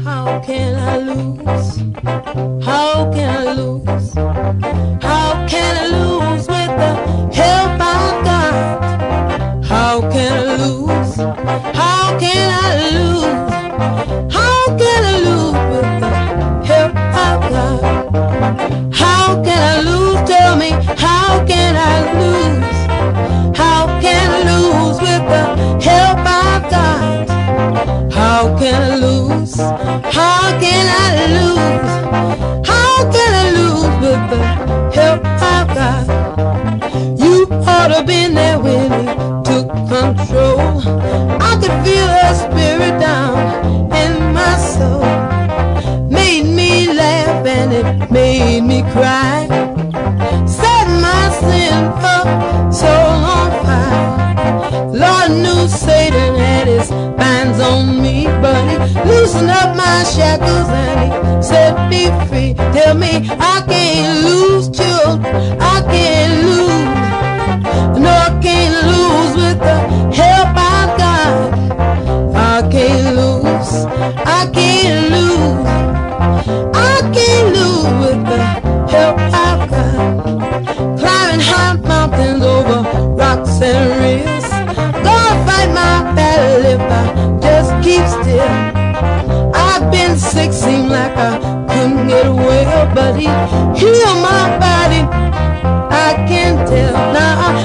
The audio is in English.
How can I lose? How can I lose? How can I lose with the help I've got? How can I lose? How can I lose? How can I lose with the help I've got? How can I lose? Tell me, how can I lose? How can I lose with the help I've got? How can I lose? How can I lose? How can I lose with the help I've got? You ought to have been there when he took control. I could feel her spirit down in my soul. Made me laugh and it made me cry. Set my sinful soul on fire. Lord knew Satan had his bands on me, but he loosened up my shackles and he set me free. Tell me I can't lose, children, I can't lose. No, I can't lose with the help I've got. I can't lose, I can't lose. I can't lose with the help I've got. Climbing high mountains over rocks and rills. Gonna fight my battle if I just keep still. I've been sick, seemed like I couldn't get well, but he healed my body. I can tell now.